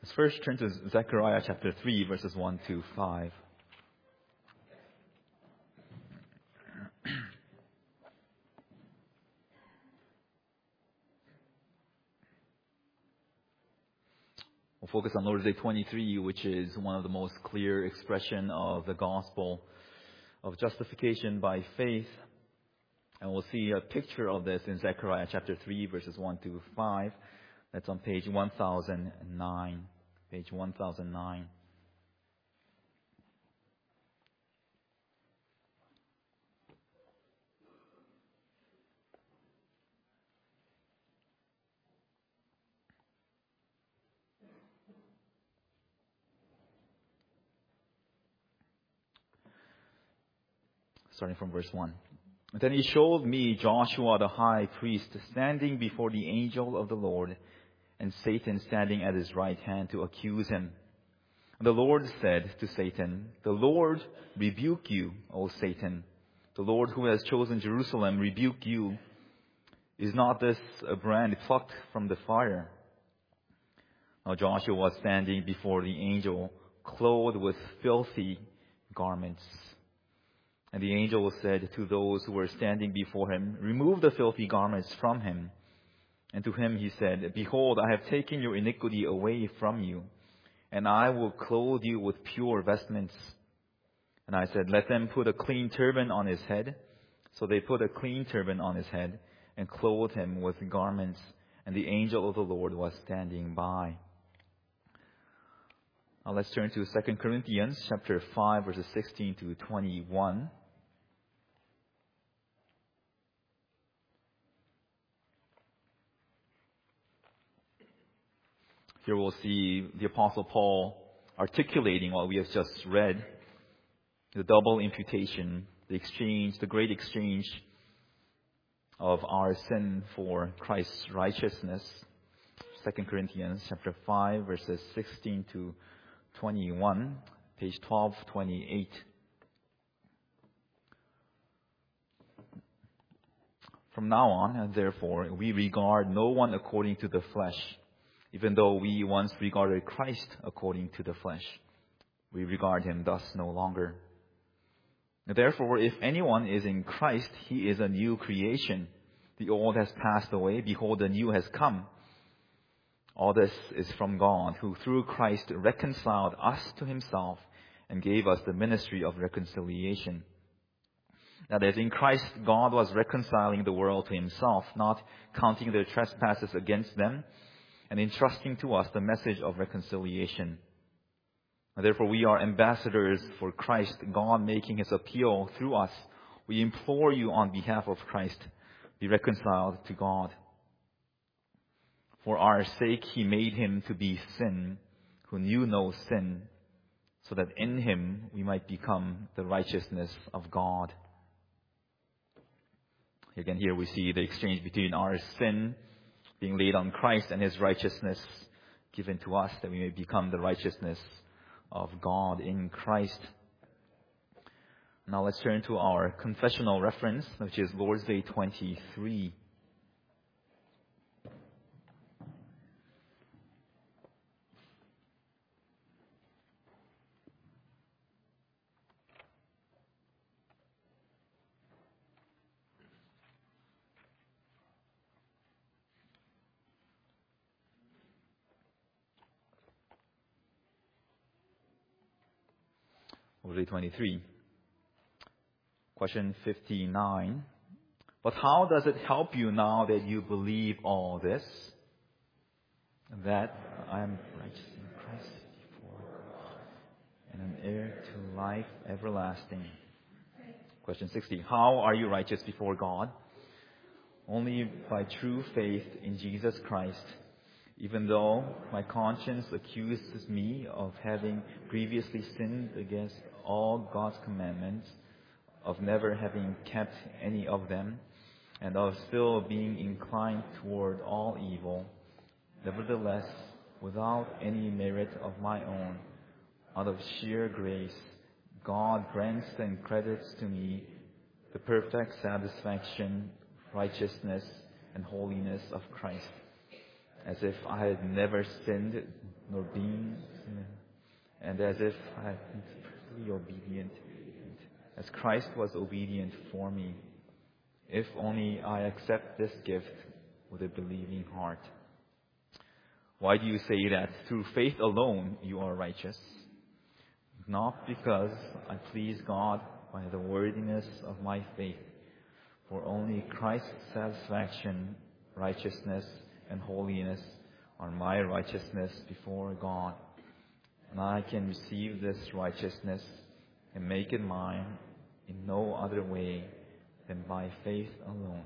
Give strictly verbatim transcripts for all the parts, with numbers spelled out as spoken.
Let's first turn to Zechariah chapter three, verses one to five. We'll focus on Lord's Day twenty-three, which is one of the most clear expression of the gospel of justification by faith. And we'll see a picture of this in Zechariah chapter three, verses one to five. That's on page one thousand nine. Page one thousand nine. Starting from verse one. Then he showed me Joshua the high priest standing before the angel of the Lord, and Satan standing at his right hand to accuse him. And the Lord said to Satan, "The Lord rebuke you, O Satan. The Lord who has chosen Jerusalem rebuke you. Is not this a brand plucked from the fire?" Now Joshua was standing before the angel, clothed with filthy garments. And the angel said to those who were standing before him, "Remove the filthy garments from him." And to him he said, "Behold, I have taken your iniquity away from you, and I will clothe you with pure vestments." And I said, "Let them put a clean turban on his head." So they put a clean turban on his head and clothed him with garments. And the angel of the Lord was standing by. Now let's turn to Second Corinthians chapter five, verses sixteen to twenty-one. Here we'll see the Apostle Paul articulating what we have just read, the double imputation, the exchange, the great exchange of our sin for Christ's righteousness. Second Corinthians chapter five, verses sixteen to twenty-one, page twelve twenty-eight. From now on, therefore, we regard no one according to the flesh. Even though we once regarded Christ according to the flesh, we regard him thus no longer. Therefore, if anyone is in Christ, he is a new creation. The old has passed away. Behold, the new has come. All this is from God, who through Christ reconciled us to himself and gave us the ministry of reconciliation. That is, in Christ, God was reconciling the world to himself, not counting their trespasses against them, and entrusting to us the message of reconciliation. And therefore, we are ambassadors for Christ, God making his appeal through us. We implore you on behalf of Christ, be reconciled to God. For our sake, he made him to be sin, who knew no sin, so that in him we might become the righteousness of God. Again, here we see the exchange between our sin being laid on Christ and his righteousness given to us, that we may become the righteousness of God in Christ. Now let's turn to our confessional reference, which is Lord's Day twenty-three. Lord's Day twenty-three. Question fifty-nine. But how does it help you now that you believe all this? That I am righteous in Christ before God and an heir to life everlasting. Question sixty. How are you righteous before God? Only by true faith in Jesus Christ. Even though my conscience accuses me of having previously sinned against all God's commandments, of never having kept any of them, and of still being inclined toward all evil, nevertheless, without any merit of my own, out of sheer grace, God grants and credits to me the perfect satisfaction, righteousness, and holiness of Christ, as if I had never sinned nor been and as if I'm perfectly obedient, as Christ was obedient for me, if only I accept this gift with a believing heart. Why do you say that through faith alone you are righteous? Not because I please God by the worthiness of my faith, for only Christ's satisfaction, righteousness, and holiness are my righteousness before God. And I can receive this righteousness and make it mine in no other way than by faith alone.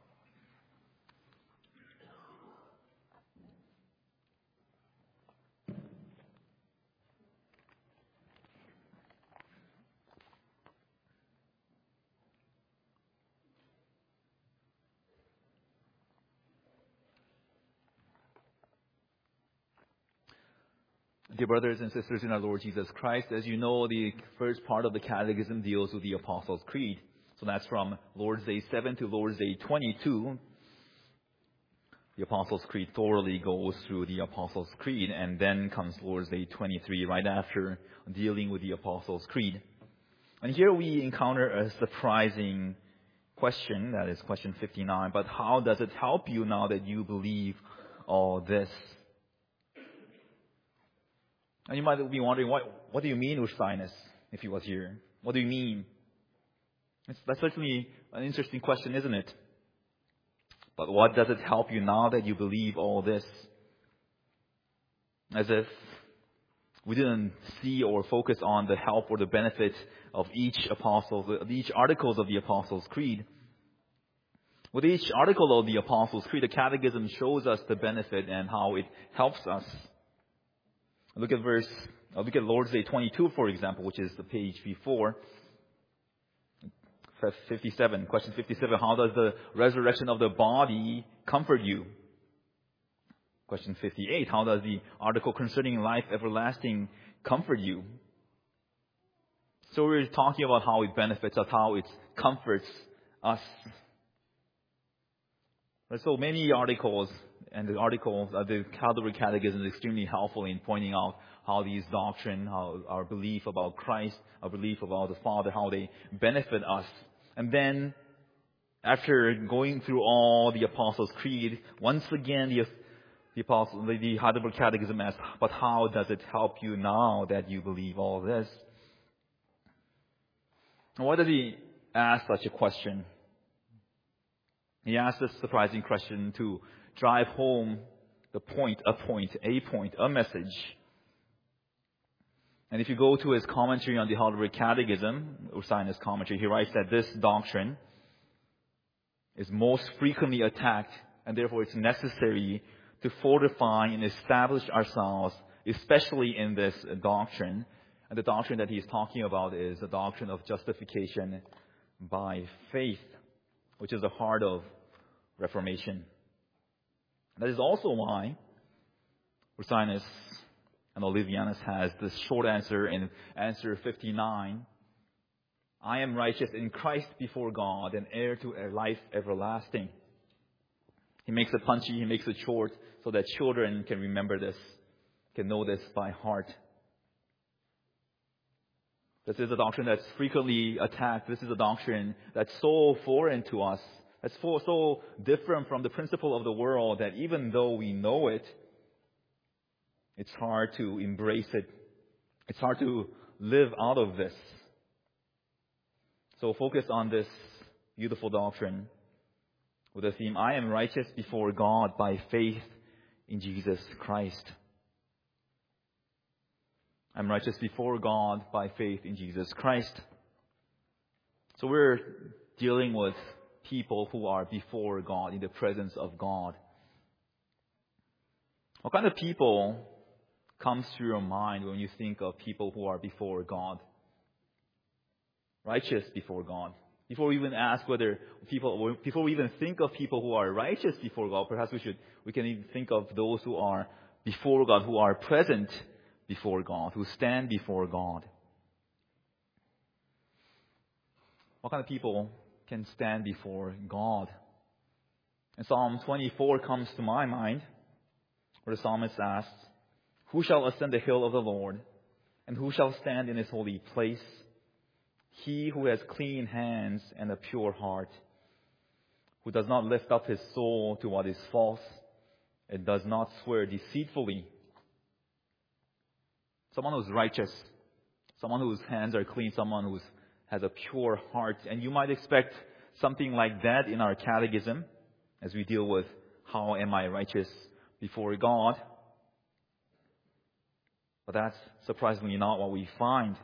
Dear brothers and sisters in our Lord Jesus Christ, as you know, the first part of the Catechism deals with the Apostles' Creed. So that's from Lord's Day seven to Lord's Day twenty-two. The Apostles' Creed thoroughly goes through the Apostles' Creed, and then comes Lord's Day twenty-three right after, dealing with the Apostles' Creed. And here we encounter a surprising question, that is question fifty-nine. But how does it help you now that you believe all this? And you might be wondering, what, what do you mean, Ursinus, if he was here? What do you mean? It's, that's certainly an interesting question, isn't it? But what does it help you now that you believe all this? As if we didn't see or focus on the help or the benefit of each apostle, of each articles of the Apostles' Creed. With each article of the Apostles' Creed, the Catechism shows us the benefit and how it helps us. Look at verse, look at Lord's Day twenty-two, for example, which is the page before. fifty-seven, question fifty-seven, how does the resurrection of the body comfort you? Question fifty-eight, how does the article concerning life everlasting comfort you? So we're talking about how it benefits us, how it comforts us. There's so many articles, and the articles, uh, the Calvary Catechism is extremely helpful in pointing out how these doctrine, how our belief about Christ, our belief about the Father, how they benefit us. And then, after going through all the Apostles' Creed, once again the the Apostle, the, the Heidelberg Catechism asks, but how does it help you now that you believe all this? And why does he ask such a question? He asks this surprising question to drive home the point, a point, a point, a message. And if you go to his commentary on the Heidelberg Catechism, Ursinus' commentary, he writes that this doctrine is most frequently attacked, and therefore it's necessary to fortify and establish ourselves, especially in this doctrine. And the doctrine that he's talking about is the doctrine of justification by faith, which is the heart of Reformation. That is also why Ursinus and Olivianus has this short answer in answer fifty-nine. I am righteous in Christ before God and heir to a life everlasting. He makes it punchy, he makes it short, so that children can remember this, can know this by heart. This is a doctrine that's frequently attacked. This is a doctrine that's so foreign to us, that's so, so different from the principle of the world that even though we know it, it's hard to embrace it. It's hard to live out of this. So focus on this beautiful doctrine with the theme, I am righteous before God by faith in Jesus Christ. I'm righteous before God by faith in Jesus Christ. So we're dealing with people who are before God, in the presence of God. What kind of people comes to your mind when you think of people who are before God? Righteous before God. Before we even ask whether people, before we even think of people who are righteous before God, perhaps we should, we can even think of those who are before God, who are present before God, who stand before God. What kind of people can stand before God? And Psalm twenty-four comes to my mind, where the psalmist asks, who shall ascend the hill of the Lord? And who shall stand in his holy place? He who has clean hands and a pure heart, who does not lift up his soul to what is false, and does not swear deceitfully. Someone who's righteous, someone whose hands are clean, someone who has a pure heart. And you might expect something like that in our catechism as we deal with how am I righteous before God. But that's surprisingly not what we find.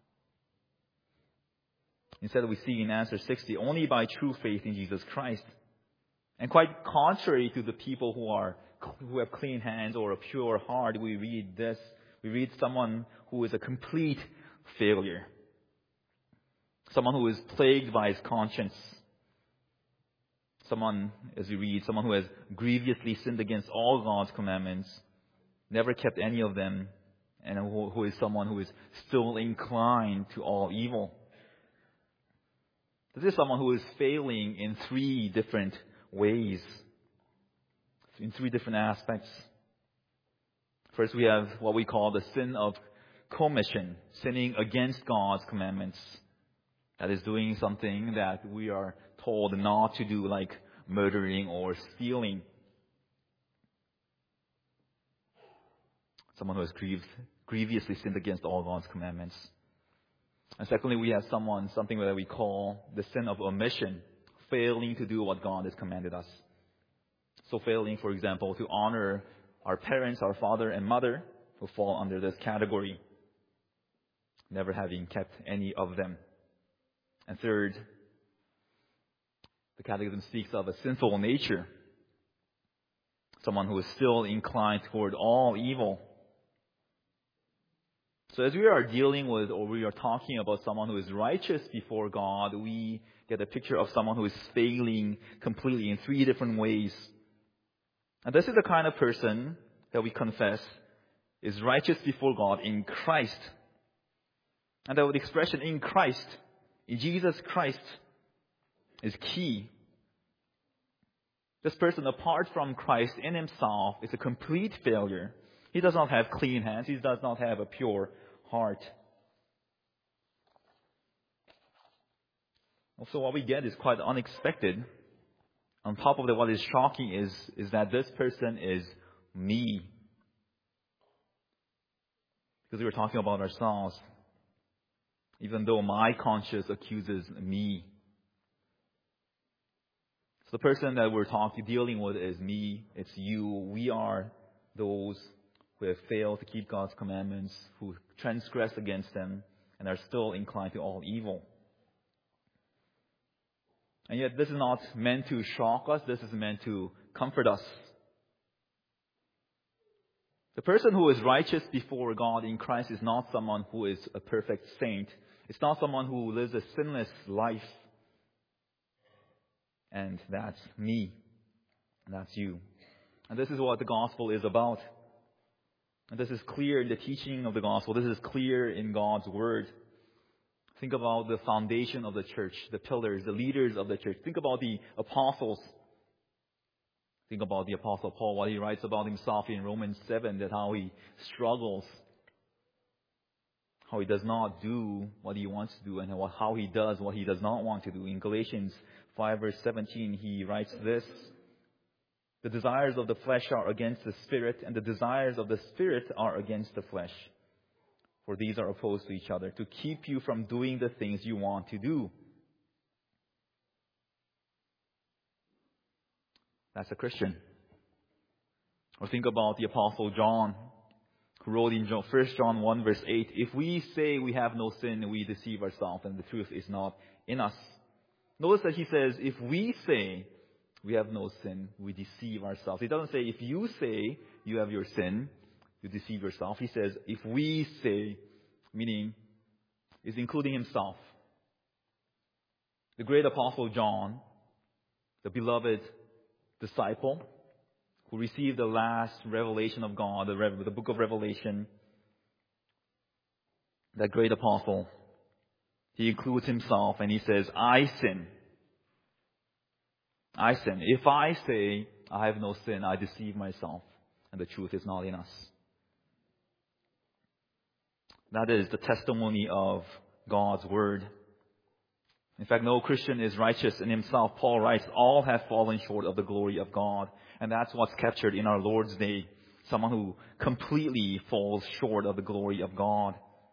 Instead, we see in answer sixty, only by true faith in Jesus Christ. And quite contrary to the people who are who have clean hands or a pure heart, we read this. We read someone who is a complete failure. Someone who is plagued by his conscience. Someone, as we read, someone who has grievously sinned against all God's commandments, never kept any of them, and who, who is someone who is still inclined to all evil. This is someone who is failing in three different ways, in three different aspects. First, we have what we call the sin of commission, sinning against God's commandments. That is doing something that we are told not to do, like murdering or stealing. Someone who has grieved, grievously sinned against all God's commandments. And secondly, we have someone, something that we call the sin of omission, failing to do what God has commanded us. So failing, for example, to honor our parents, our father and mother, who fall under this category, never having kept any of them. And third, the Catechism speaks of a sinful nature, someone who is still inclined toward all evil. So as we are dealing with, or we are talking about someone who is righteous before God, we get a picture of someone who is failing completely in three different ways. And this is the kind of person that we confess is righteous before God in Christ. And that the expression in Christ, in Jesus Christ, is key. This person, apart from Christ in himself, is a complete failure. He does not have clean hands. He does not have a pure heart. Also, what we get is quite unexpected. On top of that, what is shocking is, is that this person is me. Because we were talking about ourselves. Even though my conscience accuses me. So the person that we're talking, dealing with is me. It's you. We are those who have failed to keep God's commandments, who transgress against them, and are still inclined to all evil. And yet this is not meant to shock us. This is meant to comfort us. The person who is righteous before God in Christ is not someone who is a perfect saint. It's not someone who lives a sinless life. And that's me. And that's you. And this is what the gospel is about. And this is clear in the teaching of the gospel. This is clear in God's word. Think about the foundation of the church, the pillars, the leaders of the church. Think about the apostles. Think about the Apostle Paul, what he writes about himself in Romans seven, that how he struggles, how he does not do what he wants to do, and how he does what he does not want to do. In Galatians five verse seventeen, he writes this: the desires of the flesh are against the Spirit, and the desires of the Spirit are against the flesh. For these are opposed to each other, to keep you from doing the things you want to do. That's a Christian. Or think about the Apostle John, who wrote in First John one verse eight, if we say we have no sin, we deceive ourselves, and the truth is not in us. Notice that he says, if we say we have no sin, we deceive ourselves. He doesn't say, if you say you have your sin, you deceive yourself. He says, if we say, meaning is including himself. The great Apostle John, the beloved disciple, who received the last revelation of God, the, Re- the book of Revelation, that great apostle, he includes himself and he says, I sin. I sin. If I say I have no sin, I deceive myself, and the truth is not in us. That is the testimony of God's Word. In fact, no Christian is righteous in himself. Paul writes, all have fallen short of the glory of God. And that's what's captured in our Lord's Day. Someone who completely falls short of the glory of God.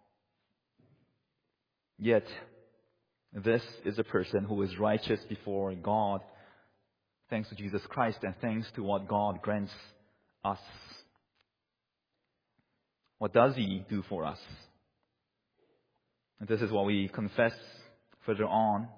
Yet, this is a person who is righteous before God, thanks to Jesus Christ and thanks to what God grants us. What does He do for us? And this is what we confess further on.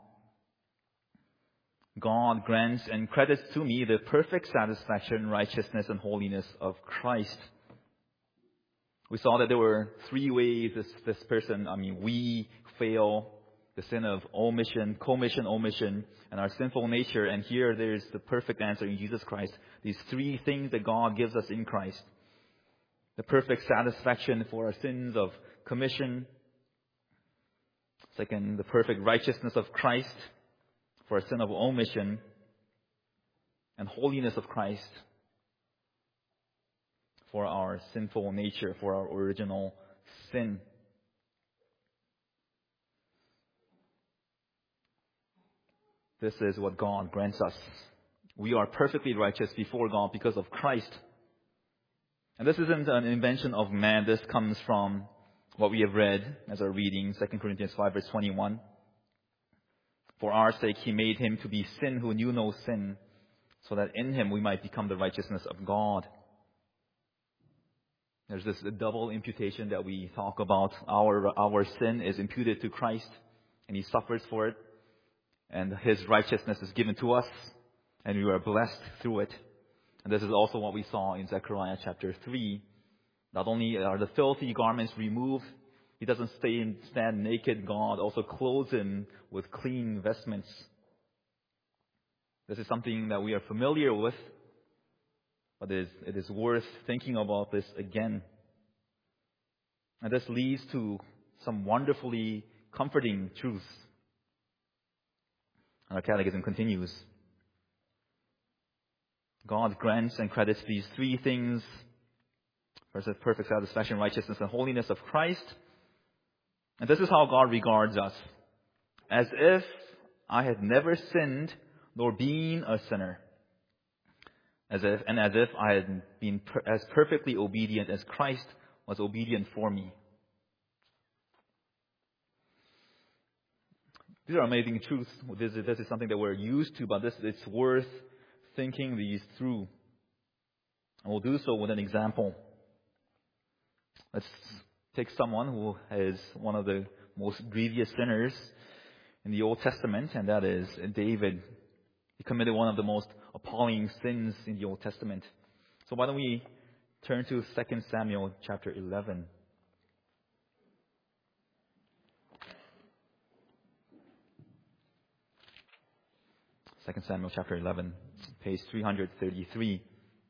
God grants and credits to me the perfect satisfaction, righteousness, and holiness of Christ. We saw that there were three ways this, this person, I mean, we fail. The sin of omission, commission, omission, and our sinful nature. And here there's the perfect answer in Jesus Christ. These three things that God gives us in Christ. The perfect satisfaction for our sins of commission. Second, the perfect righteousness of Christ for our sin of omission. And holiness of Christ for our sinful nature, for our original sin. This is what God grants us. We are perfectly righteous before God because of Christ. And this isn't an invention of man. This comes from what we have read as our reading, Second Corinthians five, verse twenty-one. For our sake He made Him to be sin who knew no sin, so that in Him we might become the righteousness of God. There's this double imputation that we talk about. Our, our sin is imputed to Christ, and He suffers for it. And His righteousness is given to us, and we are blessed through it. And this is also what we saw in Zechariah chapter three. Not only are the filthy garments removed, He doesn't stay in, stand naked. God also clothes Him with clean vestments. This is something that we are familiar with, but it is, it is worth thinking about this again. And this leads to some wonderfully comforting truths. And our catechism continues. God grants and credits these three things. First, the perfect satisfaction, righteousness, and holiness of Christ. And this is how God regards us. As if I had never sinned nor been a sinner. As if, and as if I had been per, as perfectly obedient as Christ was obedient for me. These are amazing truths. This is, this is something that we're used to, but this it's worth thinking these through. And we'll do so with an example. Let's take someone who is one of the most grievous sinners in the Old Testament, and that is David. He committed one of the most appalling sins in the Old Testament. So why don't we turn to Second Samuel chapter eleven. Second Samuel chapter eleven, page three hundred thirty-three.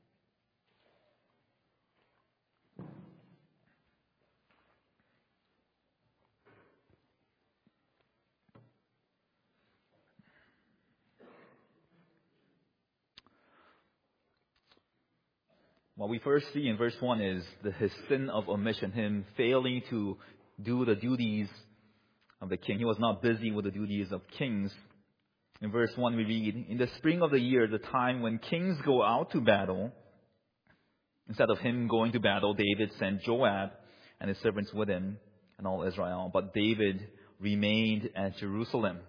What we first see in verse one is the, his sin of omission, him failing to do the duties of the king. He was not busy with the duties of kings. In verse one we read, in the spring of the year, the time when kings go out to battle, instead of him going to battle, David sent Joab and his servants with him and all Israel. But David remained at Jerusalem.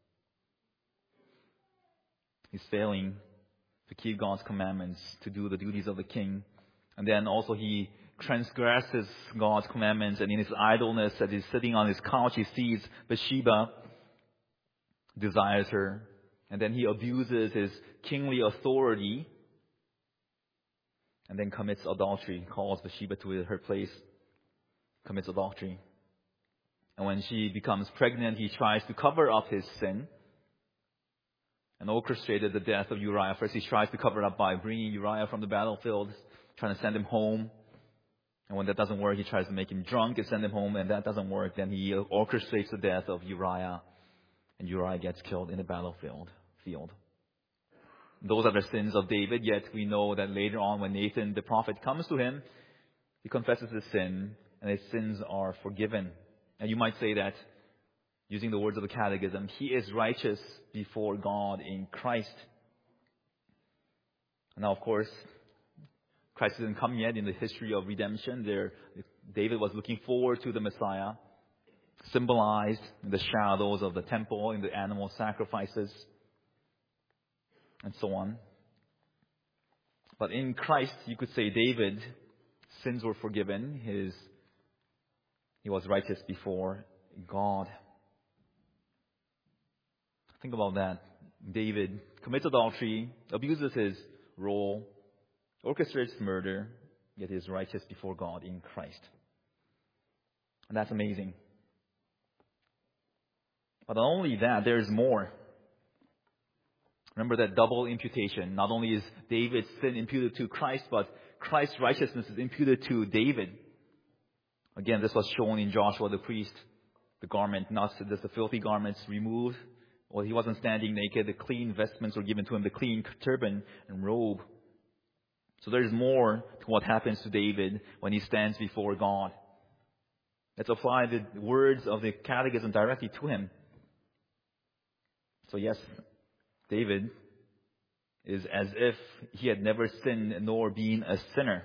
He's failing to keep God's commandments, to do the duties of the king. And then also he transgresses God's commandments, and in his idleness, as he's sitting on his couch, he sees Bathsheba, desires her, and then he abuses his kingly authority, and then commits adultery, calls Bathsheba to her place, commits adultery. And when she becomes pregnant, he tries to cover up his sin and orchestrated the death of Uriah. First, he tries to cover it up by bringing Uriah from the battlefield, trying to send him home. And when that doesn't work, he tries to make him drunk and send him home. And that doesn't work, then he orchestrates the death of Uriah. And Uriah gets killed in the battlefield. Field. Those are the sins of David. Yet we know that later on, when Nathan the prophet comes to him, he confesses his sin. and his sins are forgiven. And you might say that, using the words of the Catechism, he is righteous before God in Christ. Now, of course, Christ hasn't come yet in the history of redemption. There, David was looking forward to the Messiah, symbolized in the shadows of the temple, in the animal sacrifices, and so on. But in Christ, you could say David's sins were forgiven. His, he was righteous before God. Think about that. David commits adultery, abuses his role, orchestrates murder, yet he is righteous before God in Christ. And that's amazing. But not only that, there is more. Remember that double imputation. Not only is David's sin imputed to Christ, but Christ's righteousness is imputed to David. Again, this was shown in Joshua the priest. The garment, not just the filthy garments, removed. Well, he wasn't standing naked. The clean vestments were given to him, the clean turban and robe. So there's more to what happens to David when he stands before God. Let's apply the words of the Catechism directly to him. So yes, David is as if he had never sinned nor been a sinner.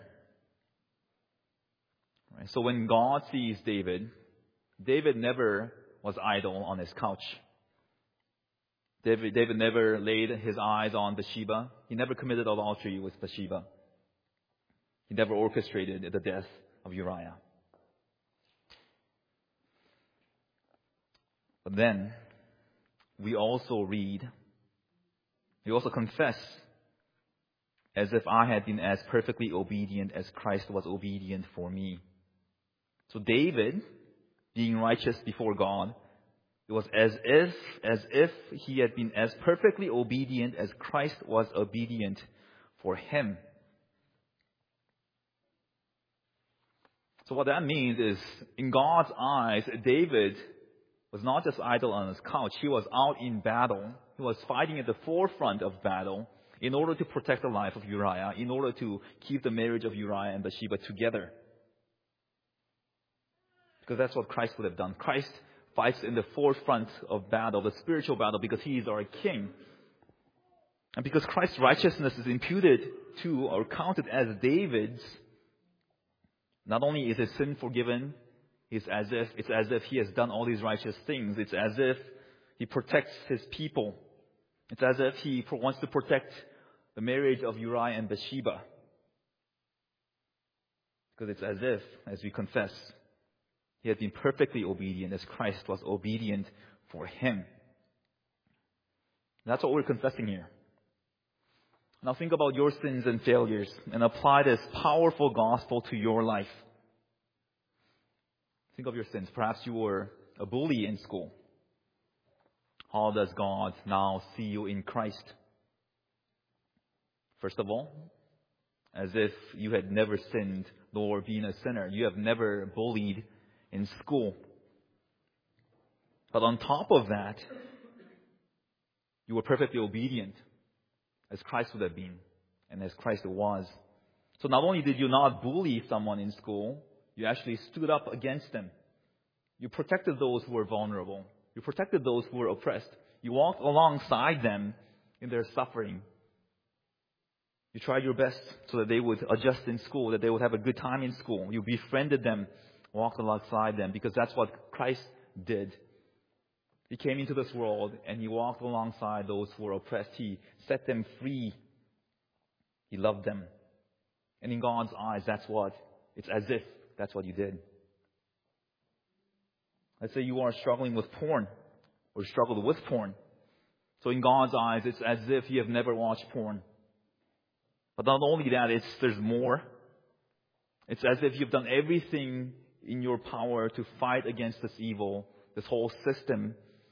Right? So when God sees David, David never was idle on his couch. David, David never laid his eyes on Bathsheba. He never committed adultery with Bathsheba. He never orchestrated the death of Uriah. But then, we also read, we also confess, as if I had been as perfectly obedient as Christ was obedient for me. So David, being righteous before God, it was as if, as if he had been as perfectly obedient as Christ was obedient for him. So what that means is, in God's eyes, David was not just idle on his couch. He was out in battle. He was fighting at the forefront of battle in order to protect the life of Uriah, in order to keep the marriage of Uriah and Bathsheba together. Because that's what Christ would have done. Christ fights in the forefront of battle, the spiritual battle, because he is our king. And because Christ's righteousness is imputed to or counted as David's, not only is his sin forgiven, it's as if it's as if he has done all these righteous things. It's as if he protects his people. It's as if he wants to protect the marriage of Uriah and Bathsheba. Because it's as if, as we confess, he had been perfectly obedient as Christ was obedient for him. That's what we're confessing here. Now think about your sins and failures and apply this powerful gospel to your life. Think of your sins. Perhaps you were a bully in school. How does God now see you in Christ? First of all, as if you had never sinned nor been a sinner. You have never bullied in school. But on top of that, you were perfectly obedient as Christ would have been and as Christ was. So not only did you not bully someone in school, you actually stood up against them. You protected those who were vulnerable. You protected those who were oppressed. You walked alongside them in their suffering. You tried your best so that they would adjust in school, that they would have a good time in school. You befriended them, walked alongside them, because that's what Christ did. He came into this world and he walked alongside those who were oppressed. He set them free. He loved them. And in God's eyes, that's what, it's as if that's what you did. Let's say you are struggling with porn or struggled with porn. So in God's eyes, it's as if you have never watched porn. But not only that, it's there's more. It's as if you've done everything in your power to fight against this evil, this whole system.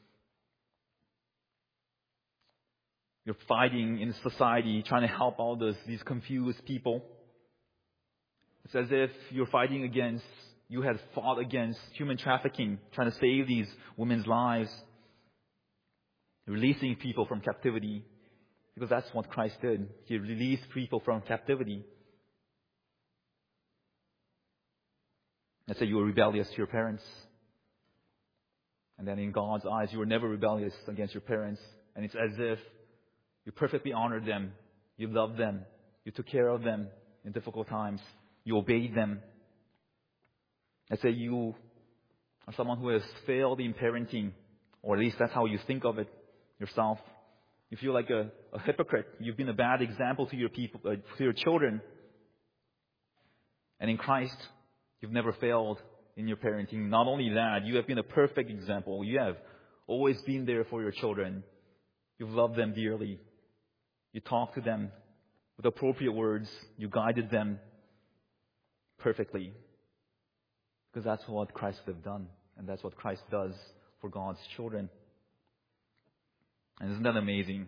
You're fighting in society, trying to help all those, these confused people. It's as if you're fighting against, you had fought against human trafficking, trying to save these women's lives, releasing people from captivity. Because that's what Christ did. He released people from captivity. Let's say you were rebellious to your parents. And then in God's eyes, you were never rebellious against your parents. And it's as if you perfectly honored them. You loved them. You took care of them in difficult times. You obeyed them. Let's say you are someone who has failed in parenting, or at least that's how you think of it yourself. You feel like a, a hypocrite. You've been a bad example to your people, uh, to your children. And in Christ, you've never failed in your parenting. Not only that, you have been a perfect example. You have always been there for your children. You've loved them dearly. You talked to them with appropriate words. You guided them perfectly. Because that's what Christ would have done. And that's what Christ does for God's children. And isn't that amazing?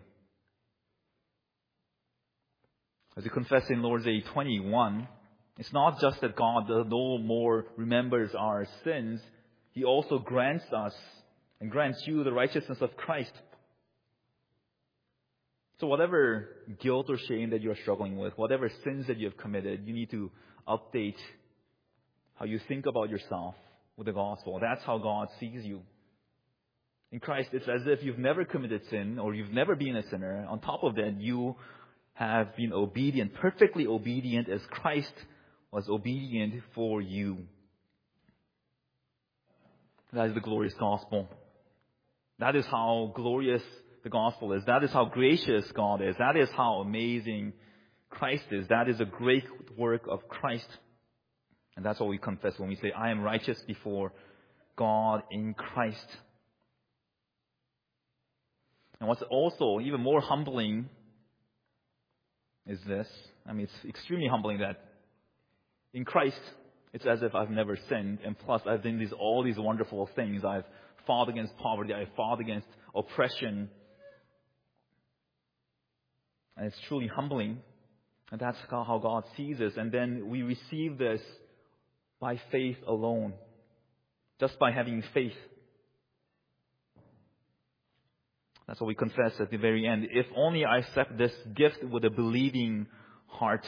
As we confess in Lord's Day twenty-one, it's not just that God no more remembers our sins. He also grants us and grants you the righteousness of Christ. So whatever guilt or shame that you're struggling with, whatever sins that you have committed, you need to update how you think about yourself with the gospel. That's how God sees you. In Christ, it's as if you've never committed sin or you've never been a sinner. On top of that, you have been obedient, perfectly obedient as Christ was obedient for you. That is the glorious gospel. That is how glorious the gospel is. That is how gracious God is. That is how amazing Christ is. That is a great work of Christ. And that's what we confess when we say, I am righteous before God in Christ. And what's also even more humbling is this. I mean, it's extremely humbling that in Christ, it's as if I've never sinned. And plus, I've done these, all these wonderful things. I've fought against poverty. I've fought against oppression. And it's truly humbling. And that's how God sees us. And then we receive this by faith alone. Just by having faith. That's what we confess at the very end. If only I accept this gift with a believing heart.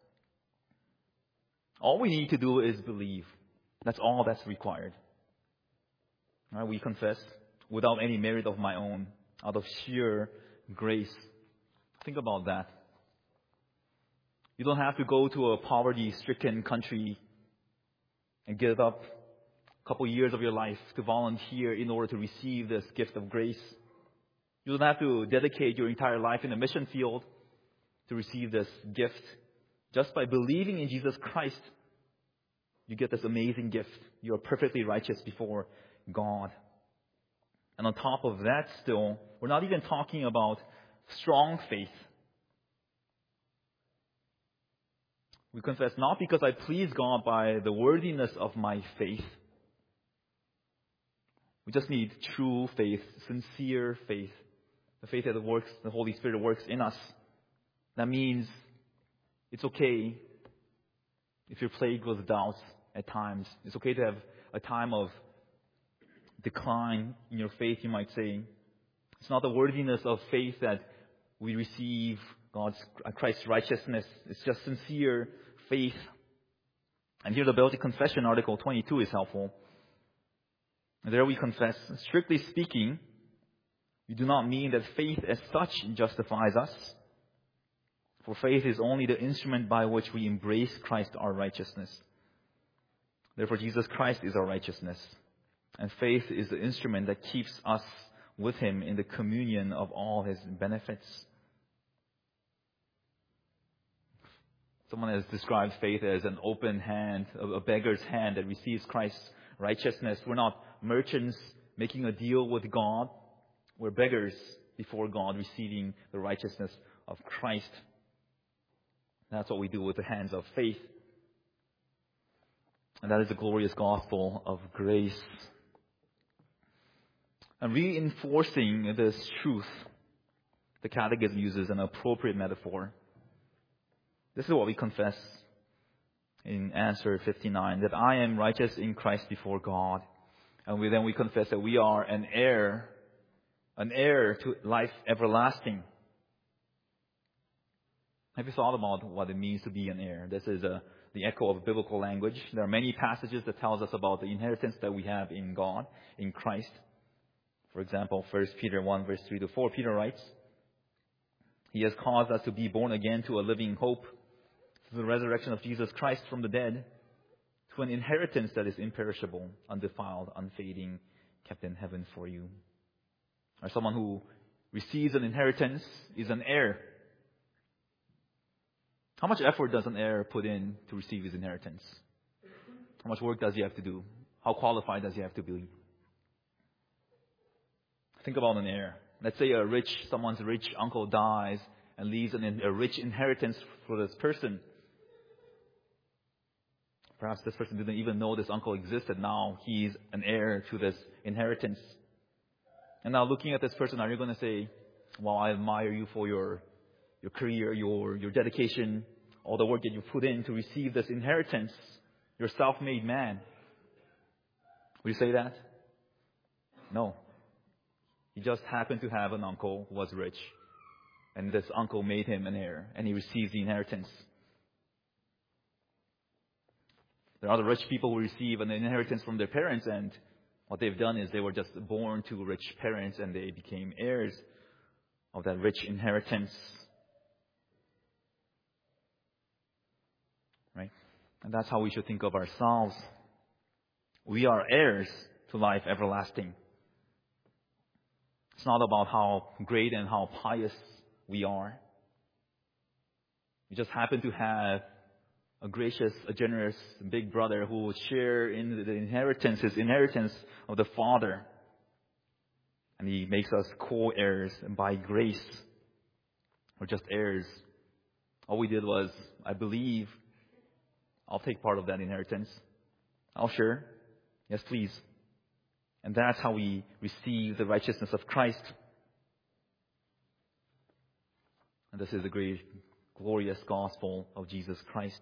All we need to do is believe. That's all that's required. Right? We confess without any merit of my own, out of sheer grace. Think about that. You don't have to go to a poverty-stricken country and give up a couple years of your life to volunteer in order to receive this gift of grace. You don't have to dedicate your entire life in a mission field to receive this gift. Just by believing in Jesus Christ, you get this amazing gift. You are perfectly righteous before God. And on top of that still, we're not even talking about strong faith. We confess not because I please God by the worthiness of my faith. We just need true faith, sincere faith. The faith that works, the Holy Spirit works in us. That means it's okay if you're plagued with doubts at times. It's okay to have a time of decline in your faith, you might say. It's not the worthiness of faith that we receive God's Christ's righteousness. It's just sincere faith. And here the Belgic Confession, Article twenty-two, is helpful. And there we confess, strictly speaking, we do not mean that faith as such justifies us. For faith is only the instrument by which we embrace Christ, our righteousness. Therefore, Jesus Christ is our righteousness. And faith is the instrument that keeps us with Him in the communion of all His benefits. Someone has described faith as an open hand, a beggar's hand that receives Christ's righteousness. We're not merchants making a deal with God. We're beggars before God, receiving the righteousness of Christ. That's what we do with the hands of faith. And that is the glorious gospel of grace. And reinforcing this truth, the Catechism uses an appropriate metaphor. This is what we confess in answer fifty-nine, that I am righteous in Christ before God. And we, then we confess that we are an heir, an heir to life everlasting. Have you thought about what it means to be an heir? This is a the echo of biblical language. There are many passages that tells us about the inheritance that we have in God, in Christ. For example, First Peter one, verse three to four, Peter writes, He has caused us to be born again to a living hope, through the resurrection of Jesus Christ from the dead, to an inheritance that is imperishable, undefiled, unfading, kept in heaven for you. Or someone who receives an inheritance is an heir. How much effort does an heir put in to receive his inheritance? How much work does he have to do? How qualified does he have to be? Think about an heir. Let's say a rich, someone's rich uncle dies and leaves an, a rich inheritance for this person. Perhaps this person didn't even know this uncle existed. Now he's an heir to this inheritance. And now looking at this person, are you going to say, well, I admire you for your your career, your your dedication, all the work that you put in to receive this inheritance. You're a self-made man. Would you say that? No. He just happened to have an uncle who was rich. And this uncle made him an heir. And he received the inheritance. There are other rich people who receive an inheritance from their parents. And what they've done is they were just born to rich parents. And they became heirs of that rich inheritance. Right? And that's how we should think of ourselves. We are heirs to life everlasting. It's not about how great and how pious we are. We just happen to have a gracious, a generous big brother who will share in the inheritance, his inheritance of the Father. And he makes us co-heirs by grace. We're just heirs. All we did was, I believe, I'll take part of that inheritance. I'll share. Yes, please. And that's how we receive the righteousness of Christ. And this is the great, glorious gospel of Jesus Christ.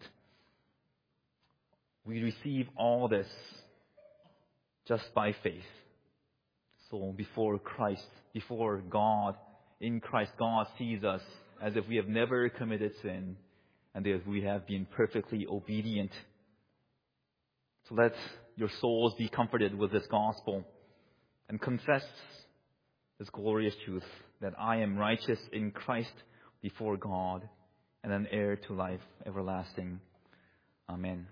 We receive all this just by faith. So before Christ, before God, in Christ, God sees us as if we have never committed sin and that we have been perfectly obedient. So let your souls be comforted with this gospel and confess this glorious truth that I am righteous in Christ before God and an heir to life everlasting. Amen.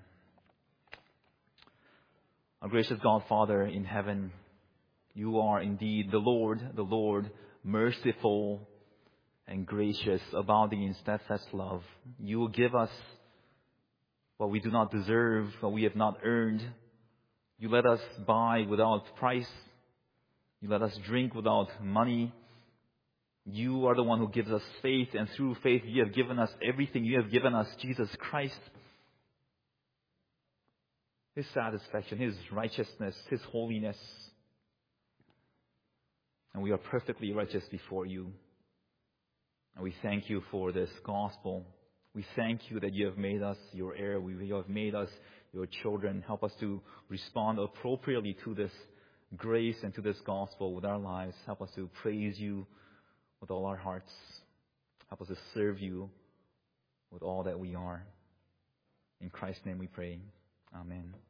Our gracious God, Father in heaven, you are indeed the Lord, the Lord, merciful and gracious, abounding in steadfast love. You will give us what we do not deserve, what we have not earned. You let us buy without price. You let us drink without money. You are the one who gives us faith, and through faith you have given us everything. You have given us Jesus Christ, His satisfaction, His righteousness, His holiness. And we are perfectly righteous before you. And we thank you for this gospel. We thank you that you have made us your heir. You have made us your children. Help us to respond appropriately to this grace and to this gospel with our lives. Help us to praise you with all our hearts. Help us to serve you with all that we are. In Christ's name we pray. Amen.